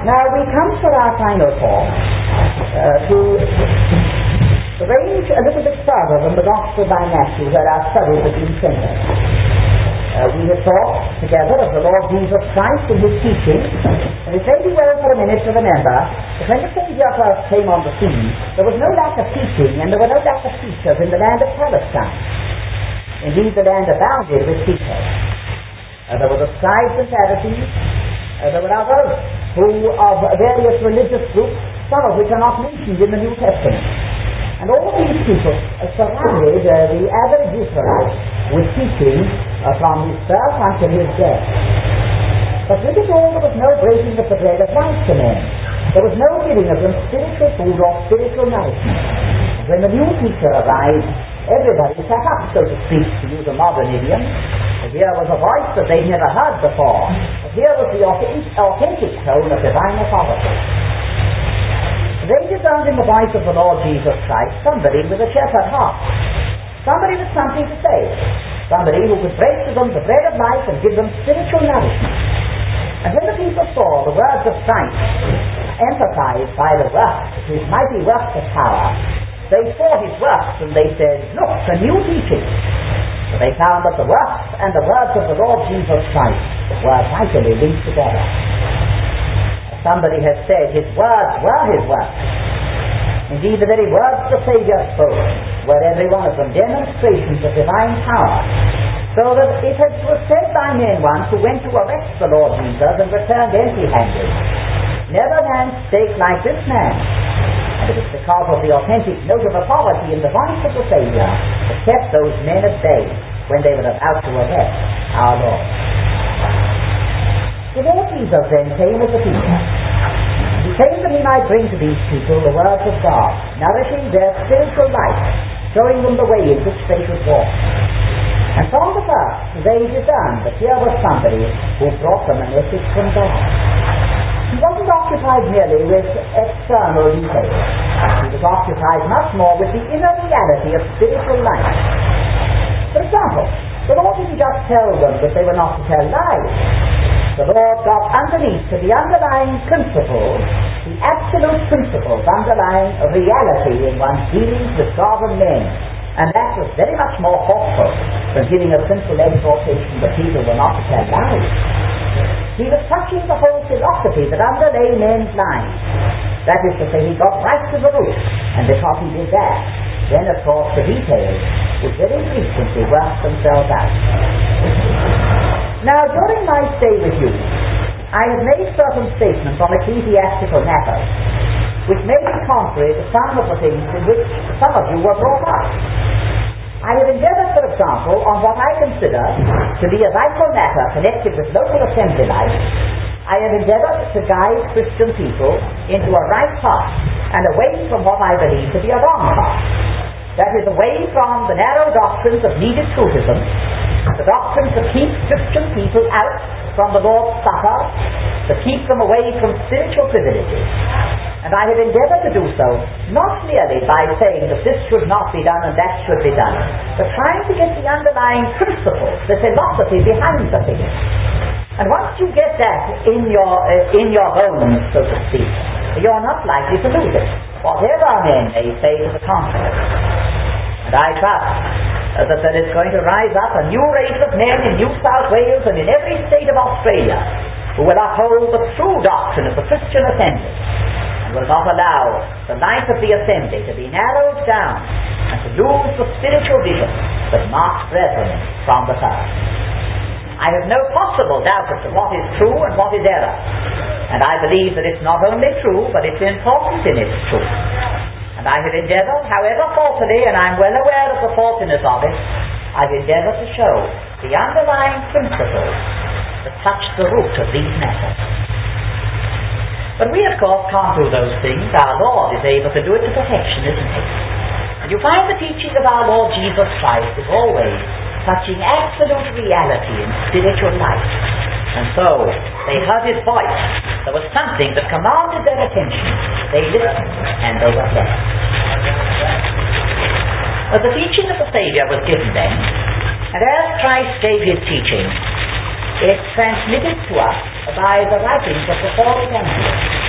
Now we come to our final thought to range a little bit further than the Gospel by Matthew, where our studies have been centered. We have talked together of the Lord Jesus Christ and his teaching, and it may be well for a minute to remember that when the Saviour first came on the scene, there was no lack of teaching and there were no lack of teachers in the land of Palestine. Indeed, the land abounded with teachers. There were the scribes and Pharisees, there were others who of various religious groups, some of which are not mentioned in the New Testament. And all these people surrounded the average Israelite with teaching from his birth until his death. But with it all, there was no breaking of the bread of life to men. There was no giving of them spiritual food or spiritual nourishment. And when the new teacher arrived, everybody sat up, so to speak, to use a modern idiom. And here was a voice that they'd never heard before. But here was the authentic tone of divine authority. They discerned in the voice of the Lord Jesus Christ somebody with a shepherd heart, somebody with something to say, somebody who could break to them the bread of life and give them spiritual nourishment. And when the people saw the words of Christ emphasized by the works, his mighty works of power, they saw his works and they said, look, a new teaching. So they found that the works and the words of the Lord Jesus Christ were vitally linked together. Somebody has said his words were his works. Indeed, the very words the Saviour spoke were every one of them demonstrations of divine power, so that it was said by men once who went to arrest the Lord Jesus and returned empty-handed, never man spake like this man. And it is because of the authentic note of authority in the voice of the Saviour that kept those men at bay when they were about to arrest our Lord. The Lord Jesus then came as a teacher. He came that he might bring to these people the words of God, nourishing their spiritual life, showing them the way in which they should walk. And from the first, they discerned that here was somebody who brought them a message from God. He wasn't occupied merely with external details. He was occupied much more with the inner reality of spiritual life. For example, the Lord didn't just tell them that they were not to tell lies. The Lord got underneath to the underlying principles, the absolute principles underlying reality in one's dealings with God and men. And that was very much more hopeful than giving a simple exhortation that people were not to tell lies. He was touching the whole philosophy that underlay men's lives. That is to say, he got right to the root, and because he did that, then of course the details would very frequently work themselves out. Now, during my stay with you, I have made certain statements on ecclesiastical matters which may be contrary to some of the things in which some of you were brought up. I have endeavored, for example, on what I consider to be a vital matter connected with local assembly life, I have endeavored to guide Christian people into a right path and away from what I believe to be a wrong path. That is, away from the narrow doctrines of needed truthism, the doctrines that keep Christian people out from the Lord's Supper, to keep them away from spiritual privileges. And I have endeavored to do so, not merely by saying that this should not be done and that should be done, but trying to get the underlying principles, the philosophy behind the thing. And once you get that in your bones, so to speak, you're not likely to lose it, whatever men may say to the contrary. And I trust that there is going to rise up a new race of men in New South Wales and in every state of Australia who will uphold the true doctrine of the Christian assembly and will not allow the life of the assembly to be narrowed down and to lose the spiritual vision that marks brethren from the first. I have no possible doubt as to what is true and what is error, and I believe that it's not only true, but it's important in its truth. And I have endeavored, however faultily, and I'm well aware of the faultiness of it, I've endeavored to show the underlying principles that touch the root of these matters. But we, of course, can't do those things. Our Lord is able to do it to perfection, isn't he? And you find the teaching of our Lord Jesus Christ is always touching absolute reality in spiritual life. And so, they heard his voice. There was something that commanded their attention. They listened, and they were blessed. But the teaching of the Saviour was given then, and as Christ gave his teaching, it's transmitted to us by the writings of the four evangelists.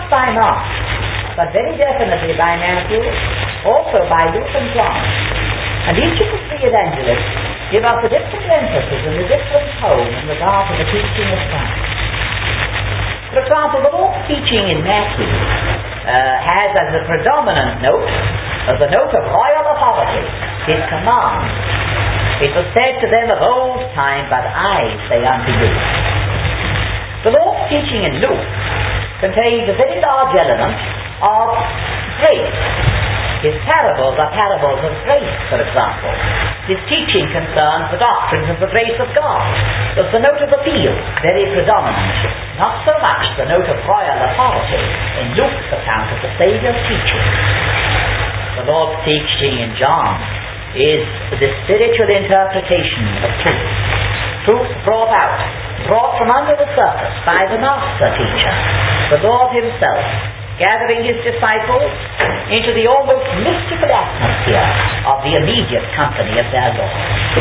by Mark, but very definitely by Matthew, also by Luke and John. And each of the three evangelists give us a different emphasis and a different tone in regard to the teaching of Christ. For example, the Lord's teaching in Matthew has as a predominant note, as a note of royal authority, his command. It was said to them of old time, but I say unto you. The Lord's teaching in Luke contains a very large element of grace. His parables are parables of grace, for example. His teaching concerns the doctrines of the grace of God. There's the note of appeal, very predominant. Not so much the note of royal authority in Luke's account of the Saviour's teaching. The Lord's teaching in John is the spiritual interpretation of truth. Truth brought from under the surface by the master teacher, the Lord himself, gathering his disciples into the almost mystical atmosphere of the immediate company of their Lord.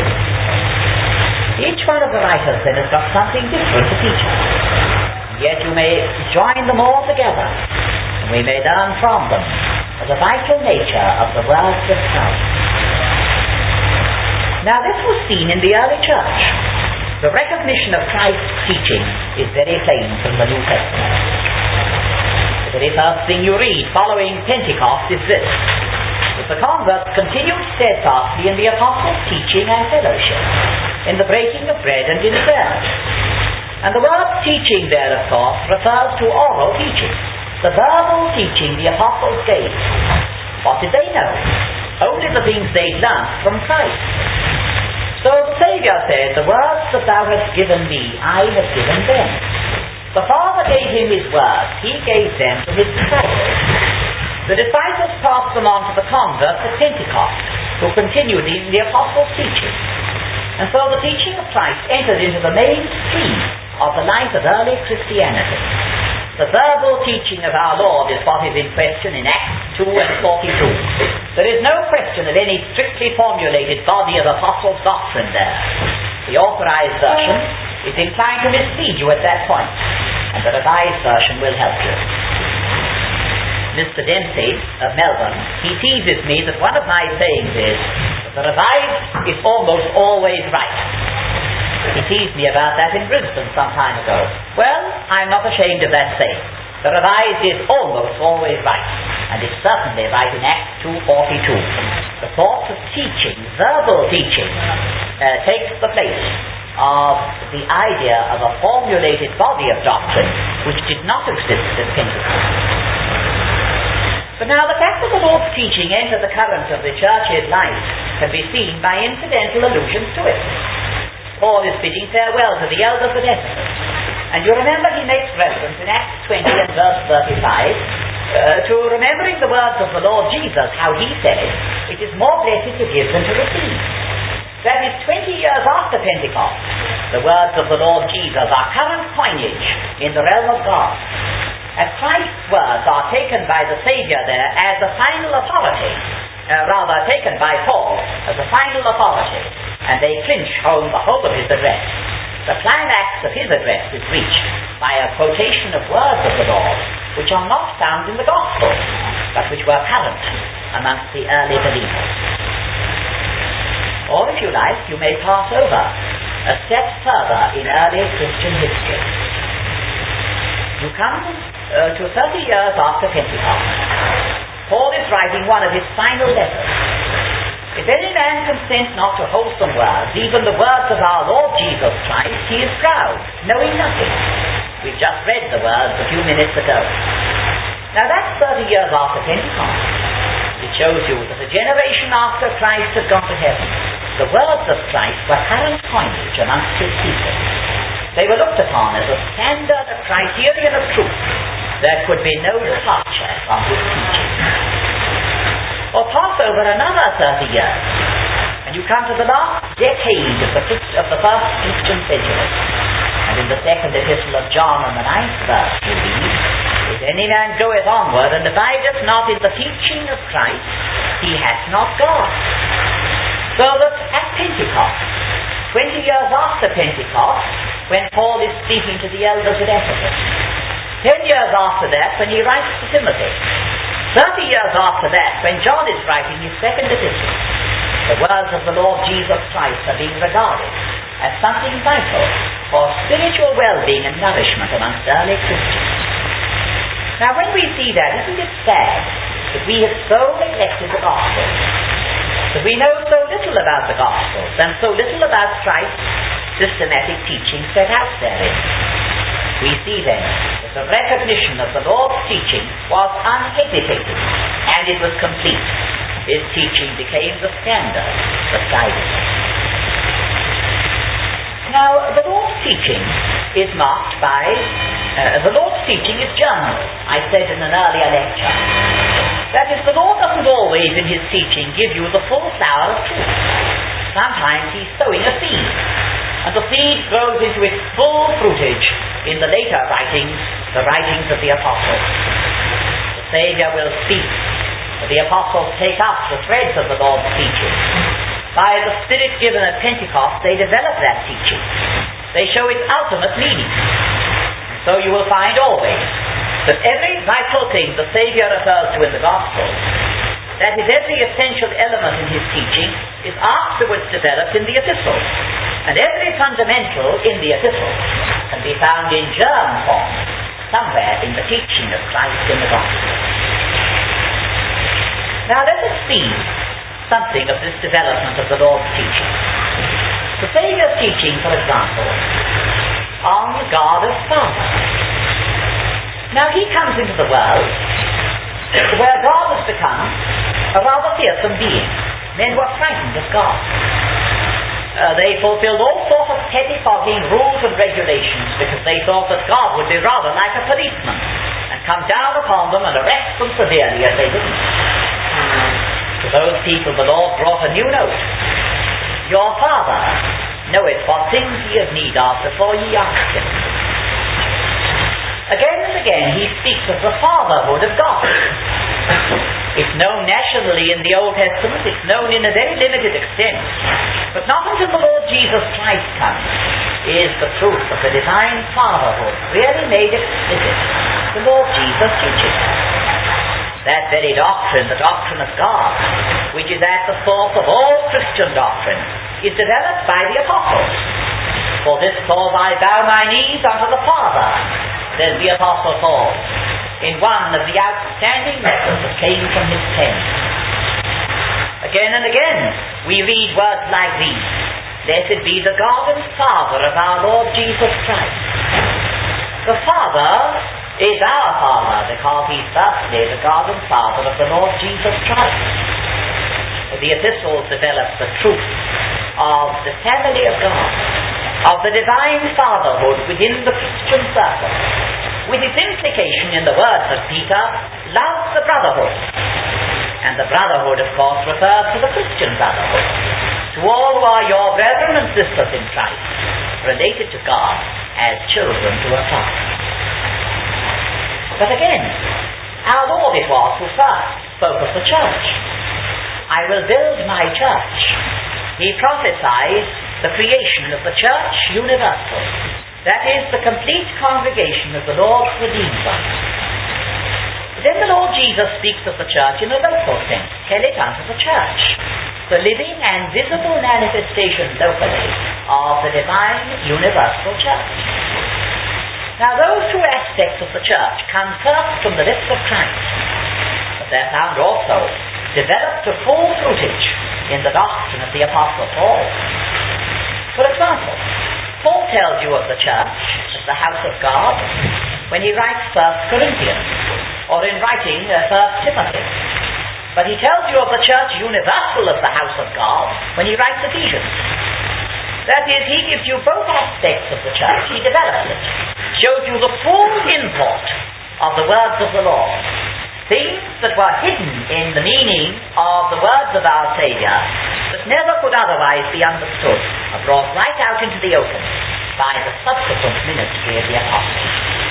Each one of the writers then has got something different to teach us. Yet you may join them all together, and we may learn from them the vital nature of the words of Christ. Now this was seen in the early church. The recognition of Christ's teaching is very plain from the New Testament. The very first thing you read following Pentecost is this: that the converts continued steadfastly in the apostles' teaching and fellowship, in the breaking of bread and in prayer. And the word teaching there, of course, refers to oral teaching, the verbal teaching the apostles gave. What did they know? Only the things they'd learned from Christ. So the Saviour said, the words that thou hast given me, I have given them. The Father gave him his words, he gave them to his disciples. The disciples passed them on to the converts at Pentecost, who continued in the apostles' teaching. And so the teaching of Christ entered into the mainstream of the life of early Christianity. The verbal teaching of our Lord is what is in question in Acts 2 and 42. There is no question of any strictly formulated body of apostles' doctrine there. The authorized version is inclined to mislead you at that point, and the revised version will help you. Mr. Dempsey of Melbourne, he teases me that one of my sayings is that the revised is almost always right. He teased me about that in Brisbane some time ago. Well, I'm not ashamed of that saying. The revised is almost always right, and it's certainly right in Acts 2:42. The thought of teaching, verbal teaching, takes the place of the idea of a formulated body of doctrine which did not exist at Pentecost. But now the fact that the Lord's teaching entered the current of the church's life can be seen by incidental allusions to it. Paul is bidding farewell to the elders at Ephesus. And you remember he makes reference in Acts 20 and verse 35 to remembering the words of the Lord Jesus, how he said, it is more blessed to give than to receive. That is 20 years after Pentecost. The words of the Lord Jesus are current coinage in the realm of God. And Christ's words are taken by the Saviour there as the final authority, taken by Paul as the final authority, and they clinch home the whole of his address. The climax of his address is reached by a quotation of words of the Lord which are not found in the Gospel, but which were current amongst the early believers. Or if you like, you may pass over a step further in early Christian history. You come to 30 years after Pentecost. Paul is writing one of his final letters. If any man consent not to wholesome words, even the words of our Lord Jesus Christ, he is proud, knowing nothing. We've just read the words a few minutes ago. Now that's 30 years after Pentecost. It shows you that a generation after Christ had gone to heaven, the words of Christ were current coinage amongst his people. They were looked upon as a standard, a criterion of truth. There could be no departure from his teaching. Or pass over another 30 years, and you come to the last decade of the first Christian century. And in the second epistle of John, on the 9th verse, you read, if any man goeth onward and abideth not in the teaching of Christ, he hath not God. So that at Pentecost, 20 years after Pentecost, when Paul is speaking to the elders at Ephesus, 10 years after that, when he writes to Timothy. 30 years after that, when John is writing his second epistle, the words of the Lord Jesus Christ are being regarded as something vital for spiritual well-being and nourishment amongst early Christians. Now, when we see that, isn't it sad that we have so neglected the gospel, that we know so little about the gospel, and so little about Christ's systematic teaching set out therein? We see then that the recognition of the Lord's teaching was unhesitating, and it was complete. His teaching became the standard that guided him. Now, the Lord's teaching is marked by, the Lord's teaching is general, I said in an earlier lecture. That is, the Lord doesn't always in his teaching give you the full flower of truth. Sometimes he's sowing a seed, and the seed grows into its full fruitage in the later writings, the writings of the apostles. The Saviour will speak, but the apostles take up the threads of the Lord's teaching. By the Spirit given at Pentecost, they develop that teaching. They show its ultimate meaning. And so you will find always that every vital thing the Saviour refers to in the Gospel, that is, every essential element in his teaching, is afterwards developed in the epistle. And every fundamental in the epistle can be found in germ form somewhere in the teaching of Christ in the Gospel. Now let us see something of this development of the Lord's teaching. The Saviour's teaching, for example, on God as Father. Now he comes into the world where God has become a rather fearsome being. Men were frightened of God. They fulfilled all sorts of pettifogging rules and regulations because they thought that God would be rather like a policeman and come down upon them and arrest them severely if they didn't. To those people the Lord brought a new note. Your Father knoweth what things ye have need of before ye ask him. Again and again he speaks of the fatherhood of God. It's known nationally in the Old Testament, it's known in a very limited extent. But not until the Lord Jesus Christ comes is the truth of the divine fatherhood really made explicit. The Lord Jesus teaches. That very doctrine, the doctrine of God, which is at the source of all Christian doctrine, is developed by the apostles. For this cause I bow my knees unto the Father, says the Apostle Paul, in one of the outstanding letters that came from his pen. Again and again we read words like these. Blessed be the God and Father of our Lord Jesus Christ. The Father is our Father because he's firstly the God and Father of the Lord Jesus Christ. The epistles develop the truth of the family of God, of the divine fatherhood within the Christian circle, with its implication in the words of Peter, love the brotherhood. And the brotherhood, of course, refers to the Christian brotherhood, to all who are your brethren and sisters in Christ, related to God as children to a Father. But again, our Lord it was who first spoke of the church. I will build my church. He prophesied the creation of the church universal. That is, the complete congregation of the Lord's redeemed ones. Then the Lord Jesus speaks of the church in a local sense. Tell it unto the church. The living and visible manifestation locally of the divine universal church. Now those two aspects of the church come first from the lips of Christ, but they're found also developed to full fruitage in the doctrine of the Apostle Paul. For example, Paul tells you of the church as the house of God when he writes 1 Corinthians, or in writing 1 Timothy. But he tells you of the church universal as the house of God when he writes Ephesians. That is, he gives you both aspects of the church. He develops it, shows you the full import of the words of the Lord. Things that were hidden in the meaning of the words of our Saviour that never could otherwise be understood are brought right out into the open by the subsequent ministry of the apostles.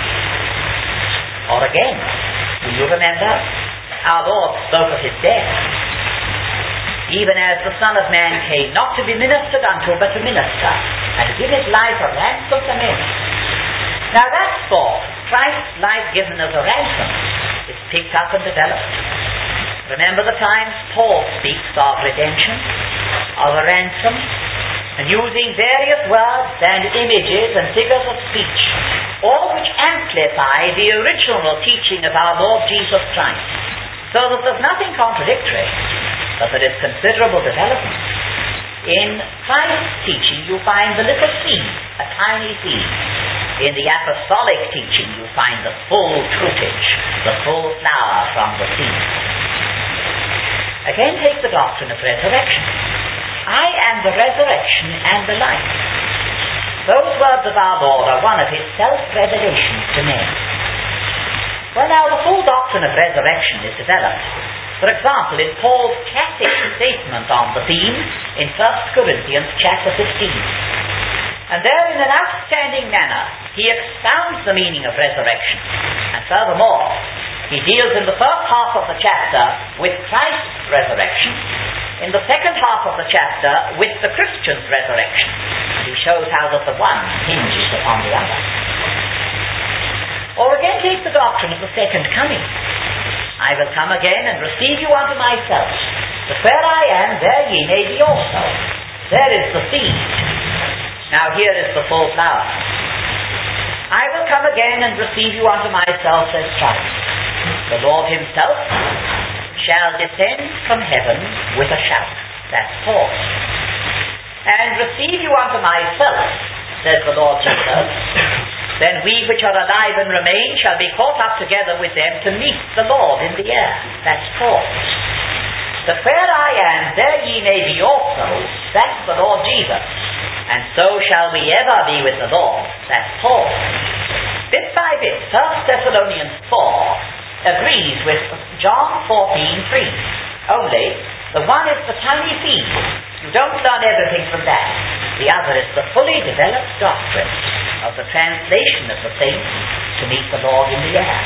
Or again, do you remember? Our Lord spoke of his death. Even as the Son of Man came not to be ministered unto, but to minister, and to give his life a ransom for many. Now that thought Christ's life given as a ransom is picked up and developed. Remember the times Paul speaks of redemption, of a ransom, and using various words and images and figures of speech, all of which amplify the original teaching of our Lord Jesus Christ, so that there's nothing contradictory, but there is considerable development. In Christ's teaching you find the little seed, a tiny seed. In the apostolic teaching you find the full fruitage, the full flower from the seed. Again take the doctrine of resurrection. I am the resurrection and the life. Those words of our Lord are one of his self-revelations to men. Well, now the full doctrine of resurrection is developed. For example, in Paul's classic statement on the theme in 1 Corinthians chapter 15. And there, in an outstanding manner, he expounds the meaning of resurrection. And furthermore, he deals in the first half of the chapter with Christ's resurrection, in the second half of the chapter with the Christian's resurrection. And he shows how that the one hinges upon the other. Or again take the doctrine of the second coming. I will come again and receive you unto myself, that where I am, there ye may be also. There is the seed. Now here is the full flower. I will come again and receive you unto myself, says Christ. The Lord himself shall descend from heaven with a shout. That's Paul. And receive you unto myself, says the Lord Jesus. Then we which are alive and remain shall be caught up together with them to meet the Lord in the air. That's Paul. That where I am, there ye may be also. That's the Lord Jesus. And so shall we ever be with the Lord. That's Paul. Bit by bit, 1 Thessalonians 4 agrees with John 14:3. Only, the one is the tiny seed. You don't learn everything from that. The other is the fully developed doctrine of the translation of the saints to meet the Lord in the air.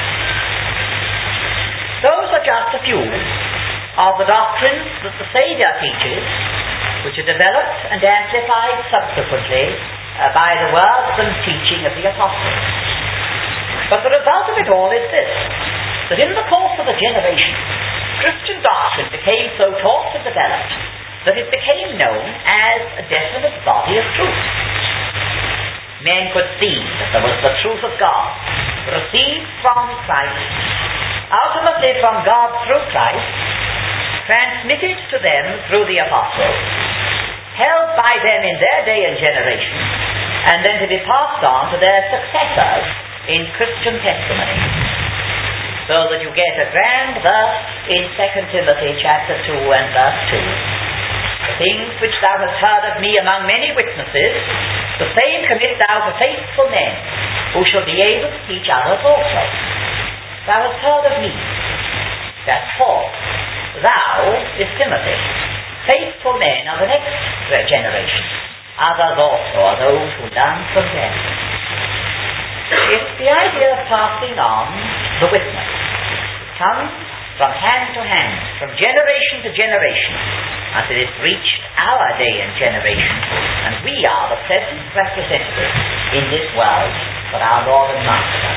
Those are just a few of the doctrines that the Saviour teaches, which are developed and amplified subsequently by the words and teaching of the apostles. But the result of it all is this, that in the course of a generation, Christian doctrine became so taught and developed that it became known as a definite body of truth. Men could see that there was the truth of God, received from Christ, ultimately from God through Christ, transmitted to them through the apostles, held by them in their day and generation, and then to be passed on to their successors in Christian testimony. So that you get a grand verse in 2 Timothy chapter 2 and verse 2. The things which thou hast heard of me among many witnesses, the same commit thou to faithful men, who shall be able to teach others also. Thou hast heard of me. That's Paul. Thou is Timothy. Faithful men are the next generation. Others also are those who learn from them. It's the idea of passing on the witness. It comes from hand to hand, from generation to generation, until it's reached our day and generation, and we are the present representatives in this world for our Lord and Master.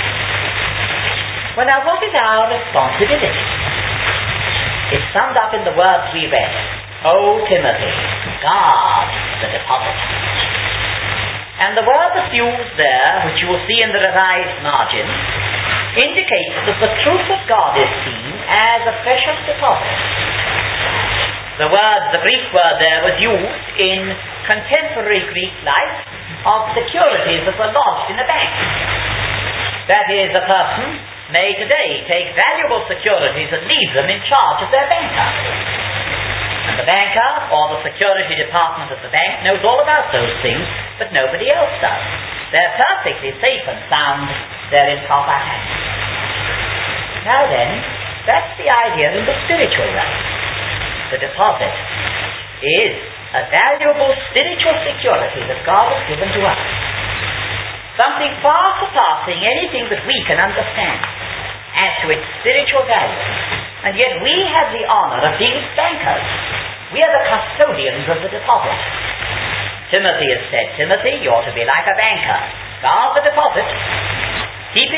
Well, now, what is our responsibility? It's summed up in the words we read. O Timothy, guard the deposit. And the word that's used there, which you will see in the revised margin, indicates that the truth of God is seen as a precious deposit. The Greek word there was used in contemporary Greek life of securities that were lodged in a bank. That is, a person may today take valuable securities and leave them in charge of their banker. And the banker, or the security department of the bank, knows all about those things, but nobody else does. They're perfectly safe and sound. They're in proper hands. Now then, that's the idea in the spiritual realm. The deposit is a valuable spiritual security that God has given to us. Something far surpassing anything that we can understand as to its spiritual value. And yet we have the honor of being its bankers. We are the custodians of the deposit. Timothy has said, Timothy, you ought to be like a banker. Guard the deposit. Keep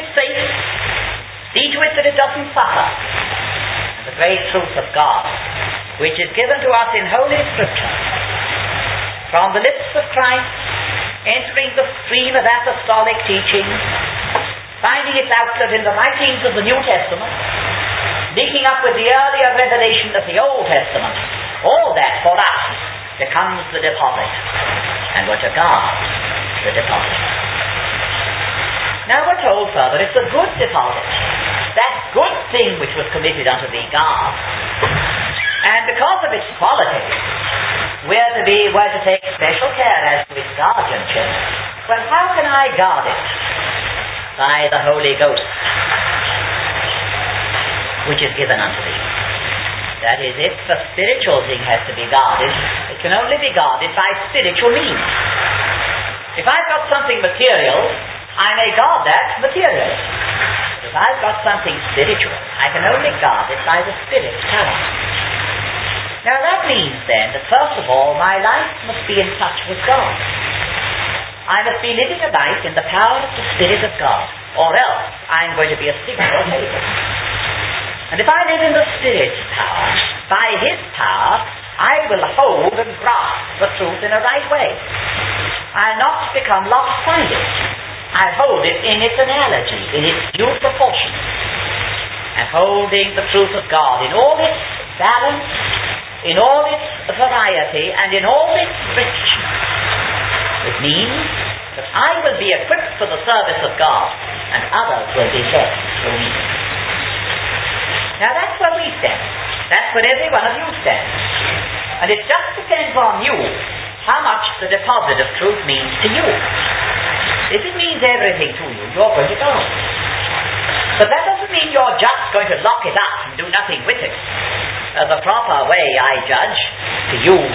doesn't suffer. And the great truth of God, which is given to us in Holy Scripture, from the lips of Christ, entering the stream of apostolic teaching, finding its outlet in the writings of the New Testament, linking up with the earlier revelation of the Old Testament, all that for us becomes the deposit, and we're to guard the deposit. Now we're told further it's a good deposit, that good thing which was committed unto thee, guard. And because of its quality, we're to take special care as to its guardianship. Well, how can I guard it? By the Holy Ghost, which is given unto thee. That is, if the spiritual thing has to be guarded, it can only be guarded by spiritual means. If I've got something material, I may guard that materially. But if I've got something spiritual, I can only guard it by the Spirit's power. Now that means then that first of all, my life must be in touch with God. I must be living a life in the power of the Spirit of God, or else I'm going to be a signal hater. And if I live in the Spirit's power, by His power, I will hold and grasp the truth in a right way. I'll not become lopsided. I'll hold it in its analogy, in its due proportion. And holding the truth of God in all its balance, in all its variety, and in all its richness. It means that I will be equipped for the service of God, and others will be led through me. Now that's where we stand. That's where every one of you stands. And it just depends on you how much the deposit of truth means to you. If it means everything to you, you're going to go. But that doesn't mean you're just going to lock it up and do nothing with it. The proper way, I judge, to use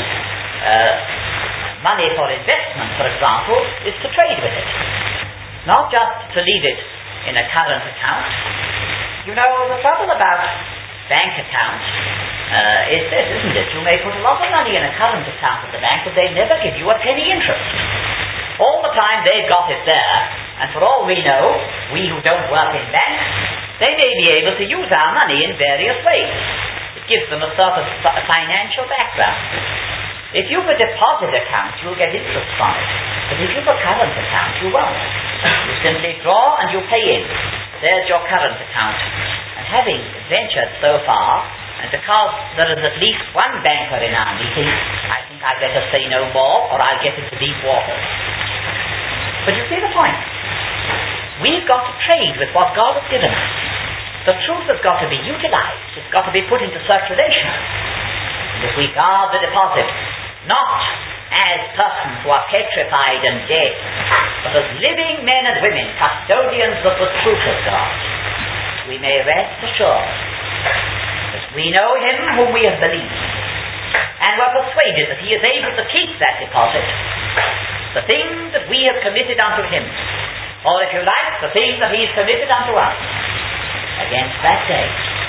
money for investment, for example, is to trade with it. Not just to leave it in a current account. You know, the trouble about bank accounts is this, isn't it? You may put a lot of money in a current account at the bank, but they never give you a penny interest. All the time they've got it there, and for all we know, we who don't work in banks, they may be able to use our money in various ways. It gives them a sort of financial background. If you've a deposit account, you'll get interest from it. But if you've a current account, you won't. You simply draw and you pay in. There's your current account. And having ventured so far, and because there is at least one banker in our meeting, I think I'd better say no more, or I'll get into deep water. But you see the point. We've got to trade with what God has given us. The truth has got to be utilized. It's got to be put into circulation. And if we guard the deposit, not as persons who are petrified and dead, but as living men and women, custodians of the truth of God, we may rest assured that we know Him whom we have believed, and we're persuaded that He is able to keep that deposit, the thing that we have committed unto Him, or if you like, the thing that He has committed unto us, against that day.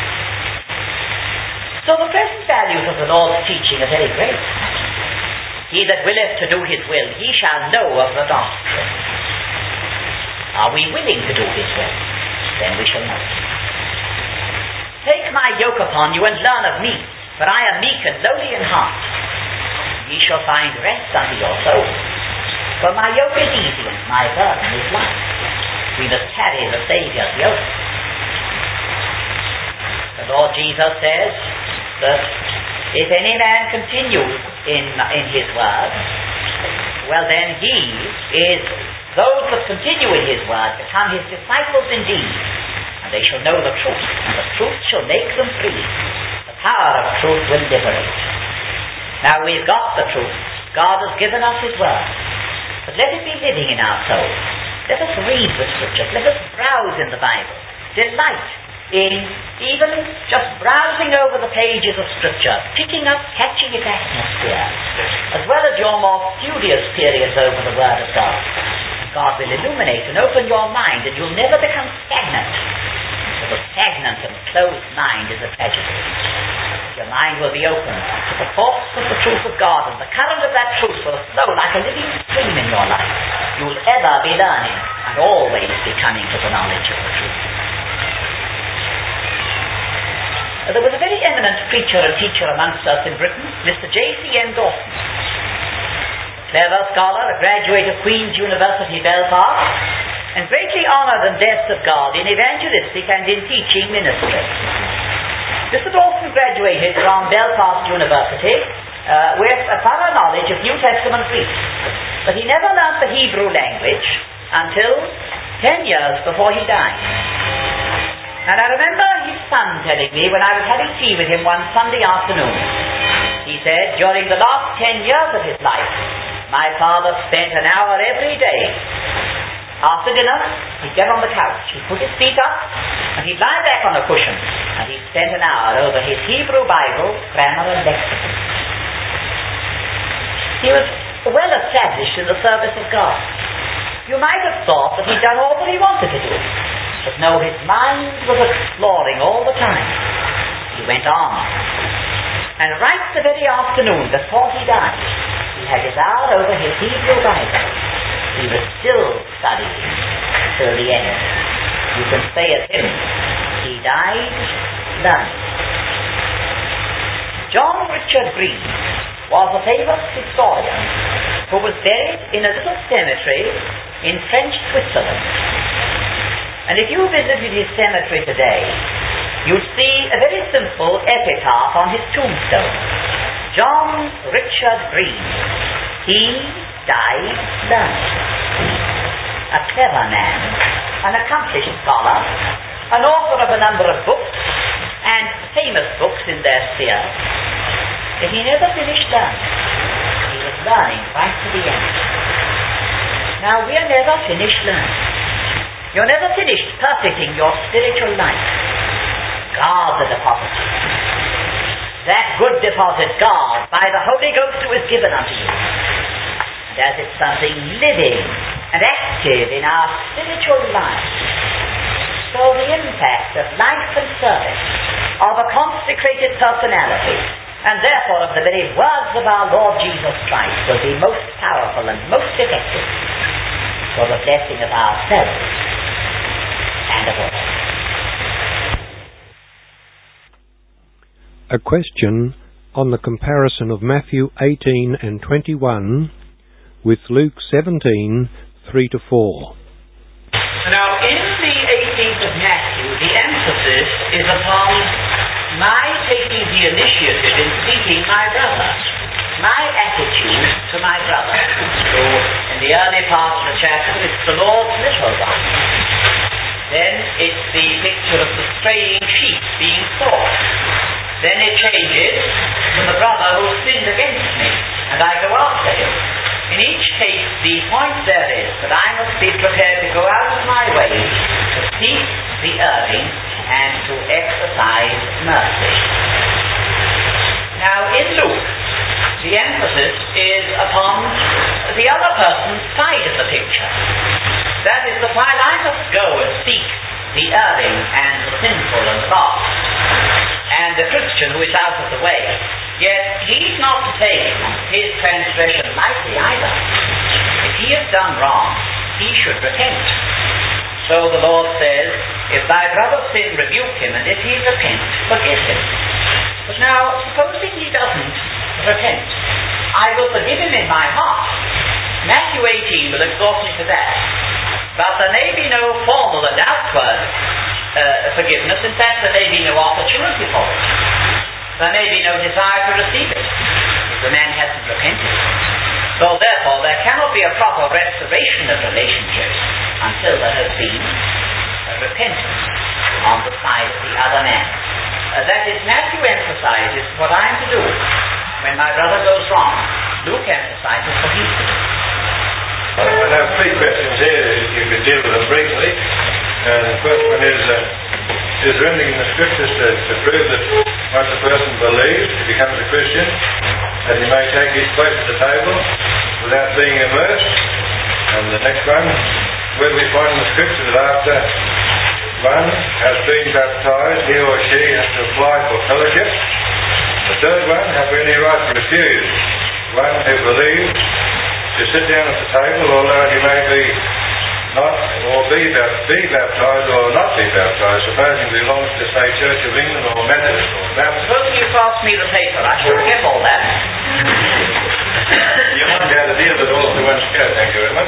So the present values of the Lord's teaching are very great. He that willeth to do His will, he shall know of the doctrine. Are we willing to do His will? Then we shall know. Take my yoke upon you and learn of me, for I am meek and lowly in heart. Ye shall find rest unto your souls. For my yoke is easy and my burden is light. We must carry the Saviour's yoke. The Lord Jesus says that if any man continues in his word, well then those that continue in his word become his disciples indeed, and they shall know the truth, and the truth shall make them free. The power of truth will liberate. Now we've got the truth. God has given us His word. But let it be living in our souls. Let us read the Scriptures. Let us browse in the Bible. Delight in even just browsing over the pages of Scripture, picking up, catching its atmosphere, as well as your more studious periods over the Word of God. And God will illuminate and open your mind, and you'll never become stagnant. For the stagnant and closed mind is a tragedy. Your mind will be open to the force of the truth of God, and the current of that truth will flow like a living stream in your life. You will ever be learning and always be coming to the knowledge of the truth. There was a very eminent preacher and teacher amongst us in Britain, Mr. J.C.M. Dawson. Clever scholar, a graduate of Queen's University, Belfast, and greatly honoured and blessed of God in evangelistic and in teaching ministry. Mr. Dawson graduated from Belfast University with a thorough knowledge of New Testament Greek, but he never learnt the Hebrew language until 10 years before he died. And I remember his son telling me when I was having tea with him one Sunday afternoon. He said, during the last 10 years of his life, my father spent an hour every day. After dinner, he'd get on the couch, he'd put his feet up, and he'd lie back on a cushion, and he'd spend an hour over his Hebrew Bible, grammar and lexicon. He was well established in the service of God. You might have thought that he'd done all that he wanted to do. But no, his mind was exploring all the time. He went on. And right the very afternoon before he died, he had his hour over his Hebrew Bible. He was still studying till the end. You can say of him, he died learning. John Richard Green was a famous historian who was buried in a little cemetery in French Switzerland. And if you visited his cemetery today, you'd see a very simple epitaph on his tombstone. John Richard Green. He died learning. A clever man, an accomplished scholar, an author of a number of books, and famous books in their sphere. But he never finished learning. He was learning right to the end. Now, we are never finished learning. You're never finished perfecting your spiritual life. Guard the deposit. That good deposit, guard by the Holy Ghost who is given unto you. And as it's something living and active in our spiritual life, so the impact of life and service of a consecrated personality, and therefore of the very words of our Lord Jesus Christ, will be most powerful and most effective for the blessing of ourselves and of all. A question on the comparison of Matthew 18 and 21 with Luke 17, 3-4. Now, in the 18th of Matthew, the emphasis is upon my taking the initiative in seeking my brother, my attitude to my brother. So, in the early part of the chapter, it's the Lord's little one. Then it's the picture of the straying sheep being sought. Then it changes to the brother who sinned against me, and I go after him. In each case, the point there is that I must be prepared to go out of my way to seek the erring and to exercise mercy. Now, in Luke, the emphasis is upon the other person's side of the picture. That is, that while I must go and seek the erring and the sinful and the lost, and the Christian who is out of the way, yet he's not to take his transgression lightly either. If he has done wrong, he should repent. So the Lord says, if thy brother sin, rebuke him, and if he repent, forgive him. But now, supposing he doesn't repent, I will forgive him in my heart. Matthew 18 will exhort me to that. But there may be no formal and outward forgiveness. In fact, there may be no opportunity for it. There may be no desire to receive it if the man hasn't repented. So therefore, there cannot be a proper restoration of relationships until there has been a repentance on the side of the other man. That is, Matthew emphasizes what I am to do when my brother goes wrong. Luke emphasizes what he's to do. I have three questions here, if you could deal with them briefly. The first one is there anything in the scriptures to prove that once a person believes, becomes a Christian, that he may take his place at the table without being immersed? And the next one, where do we find in the scripture that after one has been baptized, he or she has to apply for fellowship? The third one, have we any right to refuse one who believes to sit down at the table, although he may be not, or be baptised or not be baptised, supposing he belongs to, say, Church of England or Methodist or Baptist. Suppose you pass me the paper, I shall get all that. You might be able to deal with it all to one scale, thank you very much.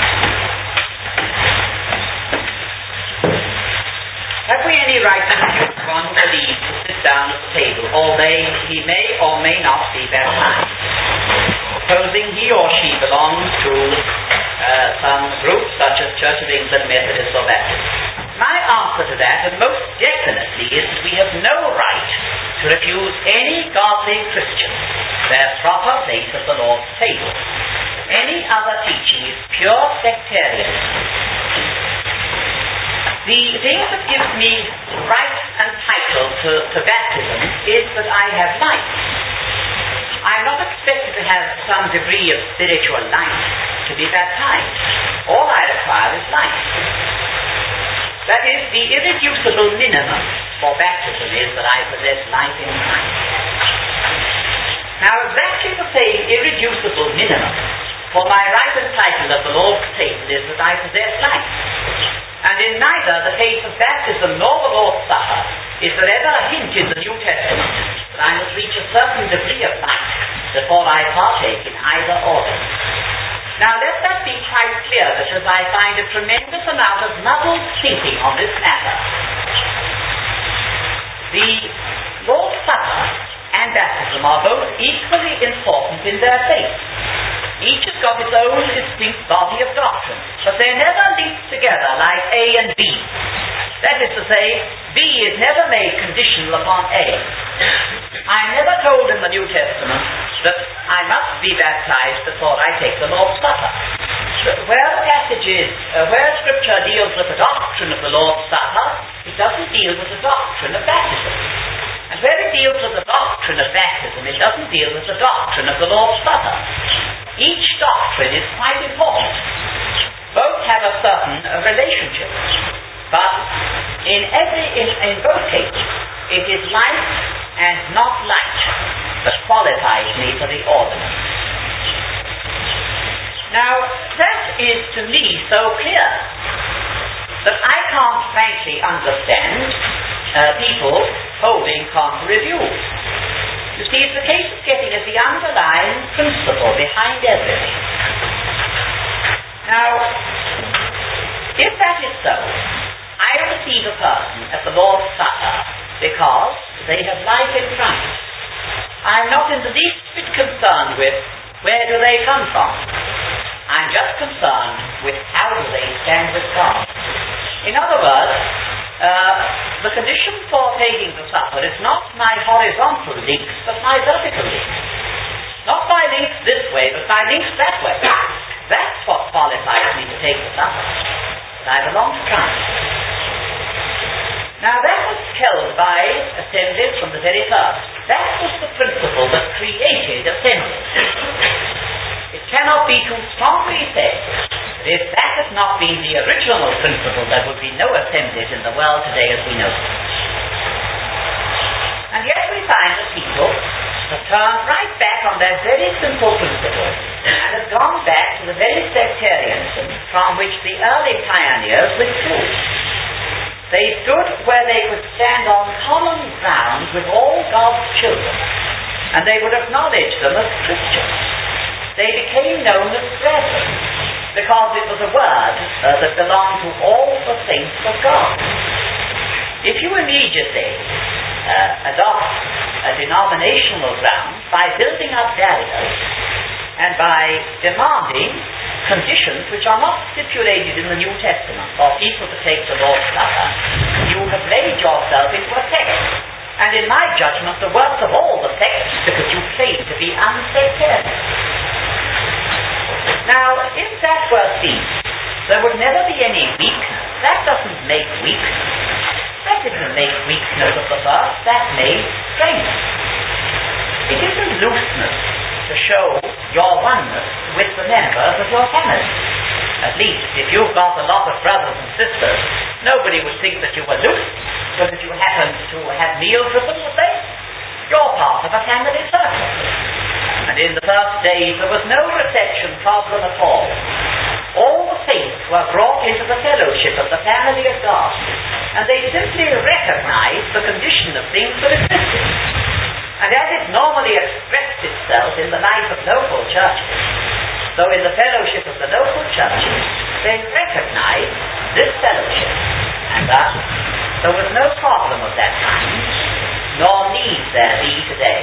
Have we any right to refuse one who believes to sit down at the table, although he may or may not be baptized, supposing he or she belongs to some group such as Church of England, Methodist or Baptist? My answer to that, and most definitely, is that we have no right to refuse any godly Christian their proper place at the Lord's table. Any other teaching is pure sectarianism. The thing that gives me right and title to baptism is that I have life. I'm not expected to have some degree of spiritual life to be baptized. All I require is life. That is, the irreducible minimum for baptism is that I possess life in Christ. Now, exactly the same irreducible minimum for my right and title at the Lord's table is that I possess life. And in neither the case of baptism nor the Lord's Supper is there ever a hint in the New Testament that I must reach a certain degree of life before I partake in either order. Now let that be quite clear, because I find a tremendous amount of muddled thinking on this matter. The Lord's Supper and baptism are both equally important in their place. Each has got its own distinct body of doctrine, but they're never linked together like A and B. That is to say, B is never made conditional upon A. I'm never told in the New Testament that I must be baptized before I take the Lord's Supper. Where the passage is, where Scripture deals with the doctrine of the Lord's Supper, it doesn't deal with the doctrine of baptism. And where it deals with the doctrine of baptism, it doesn't deal with the doctrine of the Lord's Supper. Each doctrine is quite important. Both have a certain relationship. But in both cases, it is light and not light that qualifies me for the ordinance. Now, that is to me so clear that I can't frankly understand people holding contrary views. You see, it's a case of getting at the underlying principle behind everything. Now, if that is so, I receive a person at the Lord's Supper because they have life in Christ. I'm not in the least bit concerned with where do they come from. I'm just concerned with how do they stand with God. In other words, the condition for taking the supper is not my horizontal links, but my vertical links. Not my links this way, but my links that way. That's what qualifies me to take the supper. That I belong to Christ. Now that was held by assemblies from the very first. That was the principle that created assemblies. It cannot be too strongly said that if that had not been the original principle, there would be no assemblies in the world today as we know it. And yet we find a people have turned right back on that very simple principle and have gone back to the very sectarianism from which the early pioneers withdrew. They stood where they could stand on common ground with all God's children, and they would acknowledge them as Christians. They became known as brethren, because it was a word that belonged to all the saints of God. If you immediately adopt a denominational ground by building up barriers and by demanding conditions which are not stipulated in the New Testament for people to take the Lord's Supper, you have laid yourself into a sect. And in my judgment, the worst of all the sects, because you claim to be unsectarian. Now, if that were seen, there would never be any weakness. That doesn't make weakness. That didn't make weakness of the first. That made strength. It isn't looseness to show your oneness with the members of your family. At least, if you've got a lot of brothers and sisters, nobody would think that you were loose, because if you happened to have meals with them, would they? You're part of a family circle. And in the first days, there was no reception problem at all. all the saints were brought into the fellowship of the family of God, and they simply recognized the condition of things that existed. And as it normally expressed itself in the life of local churches, so in the fellowship of the local churches, they recognized this fellowship, and thus there was no problem of that kind, nor need there be today.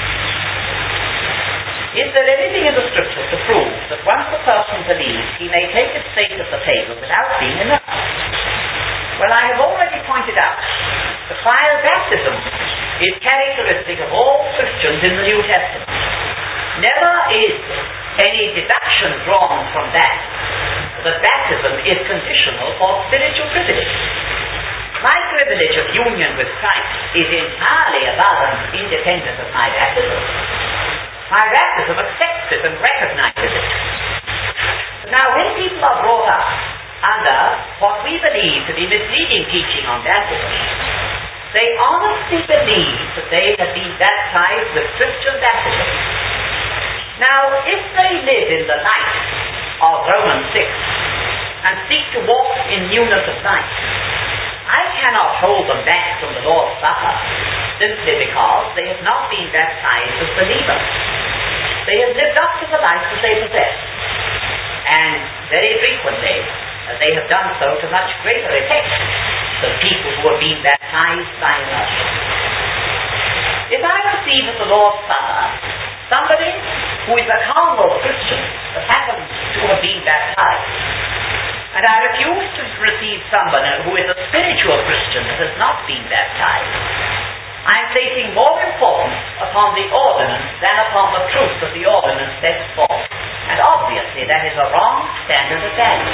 Is there anything in the Scriptures to prove that once a person believes, he may take his place at the table without being enough? Well, I have already pointed out that while baptism is characteristic of all Christians in the New Testament, never is any deduction drawn from that baptism is conditional for spiritual privilege. My privilege of union with Christ is entirely above and independent of my baptism. My baptism accepts it and recognizes it. Now, when people are brought up under what we believe to be misleading teaching on baptism, they honestly believe that they have been baptized with Christian baptism. Now, if they live in the light of Romans 6 and seek to walk in newness of life, I cannot hold them back from the Lord's Supper simply because they have not been baptized as believers. They have lived up to the life that they possess, and very frequently they have done so to much greater effect than people who have been baptized by immersion. If I receive at the Lord's Supper somebody who is a carnal Christian that happens to have been baptized, and I refuse to receive someone who is a spiritual Christian that has not been baptized, I am placing more importance upon the ordinance than upon the truth of the ordinance sets forth. And obviously that is a wrong standard of value.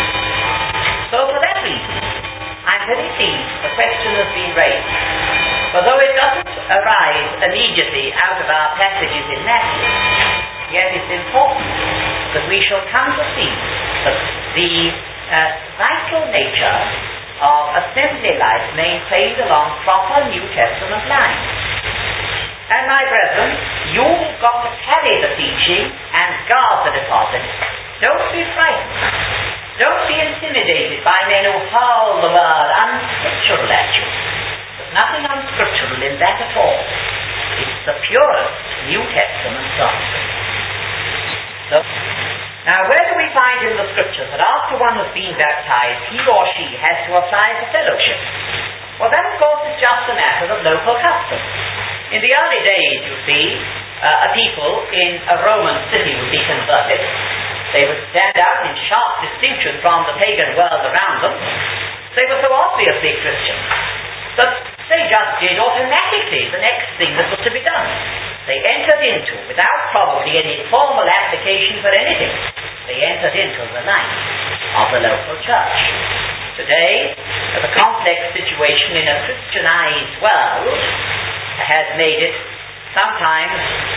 So for that reason, I am very pleased the question has been raised. For though it doesn't arise immediately out of our passages in Matthew, yet it's important that we shall come to see that the vital nature of assembly life maintained along proper New Testament lines. And my brethren, you've got to carry the teaching and guard the deposit. Don't be frightened. Don't be intimidated by men who howl the word unscriptural at you. There's nothing unscriptural in that at all. It's the purest New Testament gospel. So, now, where do we find in the Scriptures that after one has been baptized, he or she has to apply for fellowship? Well, that, of course, is just a matter of local custom. In the early days, you see, a people in a Roman city would be converted. They would stand out in sharp distinction from the pagan world around them. They were so obviously Christian that they just did automatically the next thing that was to be done. They entered into, without probably any formal application for anything, they entered into the life of the local church. Today, the complex situation in a Christianized world has made it sometimes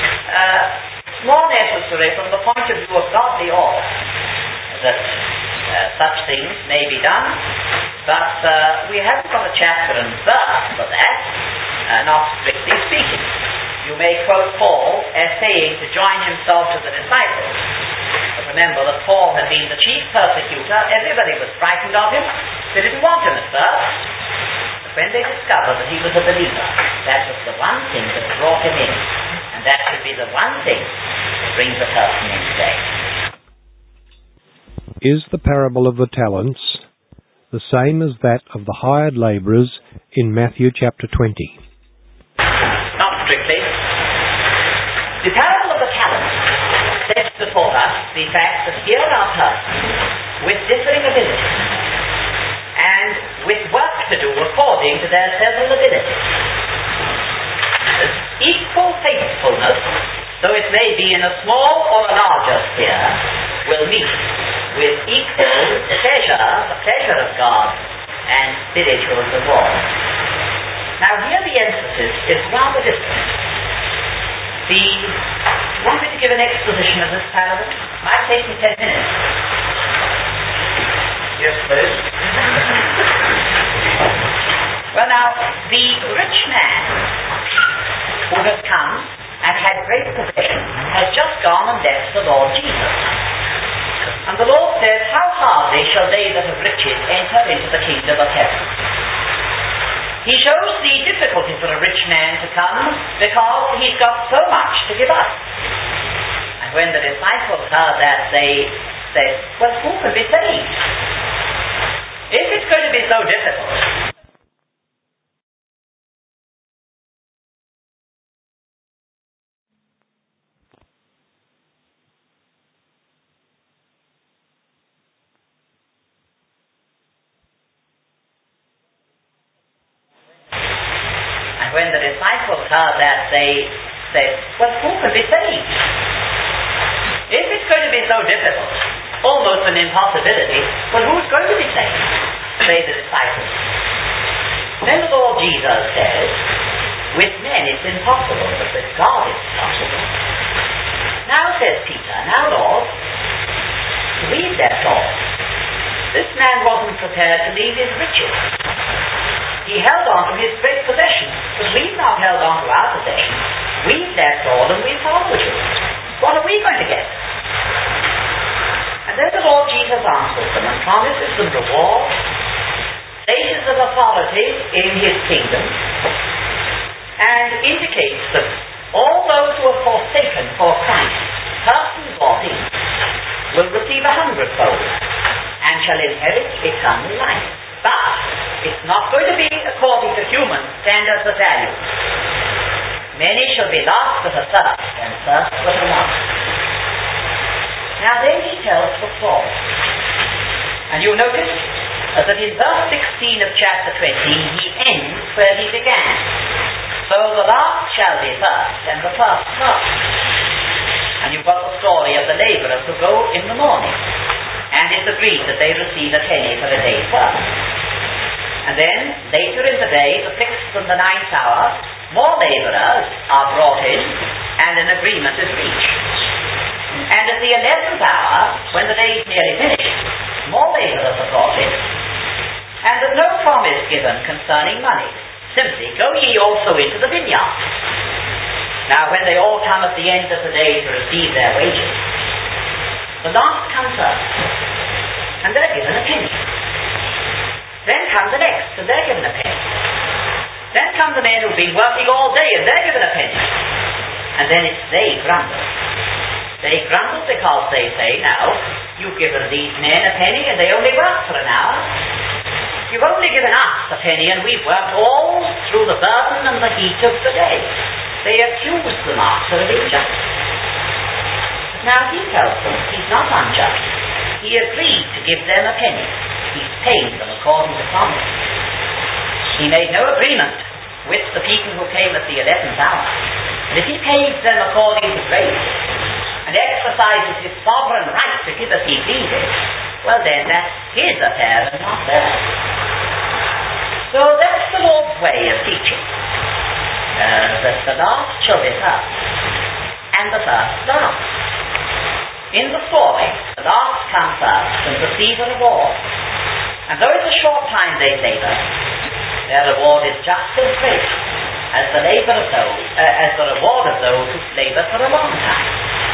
more necessary from the point of view of godly order that such things may be done, but we haven't got a chapter and verse for that, not strictly speaking. You may quote Paul as saying to join himself to the disciples. But remember that Paul had been the chief persecutor. Everybody was frightened of him. They didn't want him at first. But when they discovered that he was a believer, that was the one thing that brought him in. And that should be the one thing that brings a person in today. Is the parable of the talents the same as that of the hired labourers in Matthew chapter 20? Not strictly. The parable of the talents sets before us the fact that here are persons with differing abilities and with work to do according to their several abilities. Equal faithfulness, though it may be in a small or a larger sphere, will meet with equal pleasure, the pleasure of God, and spiritual reward. Now here the emphasis is rather different. Want me to give an exposition of this parable? It might take me 10 minutes. Yes, please. Well now, the rich man who has come and had great possession has just gone and left the Lord Jesus. And the Lord says, how hardly shall they that have riches enter into the kingdom of heaven. He shows the difficulty for a rich man to come because he's got so much to give up. And when the disciples heard that, they said, well, who can be saved? If it's going to be so difficult, when the disciples heard that, they said, well, who can be saved? If it's going to be so difficult, almost an impossibility, well, who's going to be saved? Say the disciples. Then the Lord Jesus says, with men it's impossible, but with God it's possible. Now, says Peter, now, Lord, read their thoughts. This man wasn't prepared to leave his riches. He held on to his great possession, but we've not held on to our possession. We've left all and we followed you. What are we going to get? And then the Lord Jesus answers them and promises them reward, places of authority in his kingdom, and indicates that all those who are forsaken for Christ, persons or things, will receive 100-fold and shall inherit eternal life. But it's not going to be according to human standards of value. Many shall be lost at a thirst, and thirst with a lust. Now then he tells the story. And you notice that in verse 16 of chapter 20, he ends where he began. So the last shall be first, and the first last. And you've got the story of the labourers who go in the morning. And it's agreed that they receive a penny for a day's work. And then, later in the day, the 6th and the 9th hour, more labourers are brought in, and an agreement is reached. And at the 11th hour, when the day is nearly finished, more labourers are brought in. And there's no promise given concerning money. Simply, go ye also into the vineyard. Now, when they all come at the end of the day to receive their wages, the last comes first, and they're given a penny. Then come the next, and they're given a penny. Then come the men who've been working all day, and they're given a penny. And then it's they grumble. They grumble because they say, now, you've given these men a penny, and they only work for an hour. You've only given us a penny, and we've worked all through the burden and the heat of the day. They accuse the master of injustice. Now he tells them he's not unjust. He agreed to give them a penny. He's paid them according to promise. He made no agreement with the people who came at the 11th hour. And if he pays them according to grace and exercises his sovereign right to give as he pleases, well then that's his affair and not theirs. So that's the Lord's way of teaching. That the last shall be first, and the first last. In the story, the last come first and receive a reward. And though it's a short time they labour, their reward is just as great as the reward of those who labour for a long time.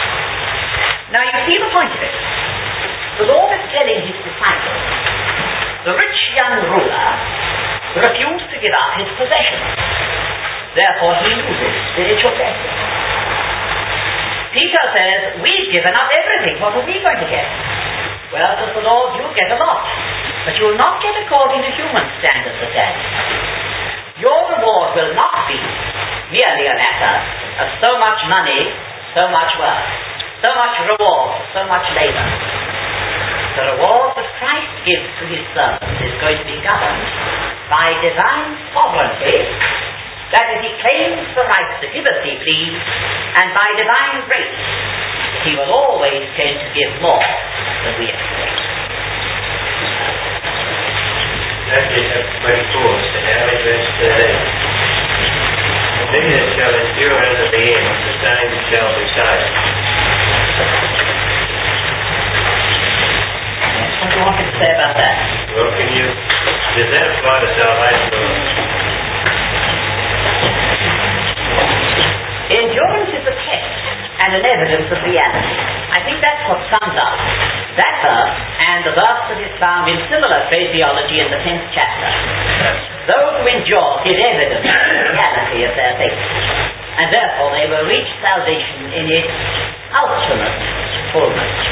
Now you see the point of it. The Lord is telling his disciples, the rich young ruler refused to give up his possessions. Therefore he loses spiritual blessing. Peter says, we've given up everything. What are we going to get? Well, says the Lord, you'll get a lot. But you'll not get according to human standards of value. Your reward will not be merely a matter of so much money, so much work, so much reward, so much labour. The reward that Christ gives to his servants is going to be governed by divine sovereignty. That is, he claims the right to give as he please, and by divine grace, he will always tend to give more than we expect. Matthew chapter 24, so now in verse 13. He that shall endure unto the end, the same shall be saved. What do you want me to say about that? Well, does that apply to salvation? Endurance is a test and an evidence of reality. I think that's what sums up That verse, and the verse that is found in similar phraseology in the 10th chapter, those who endure is evidence of the reality of their faith, and therefore they will reach salvation in its ultimate fullness.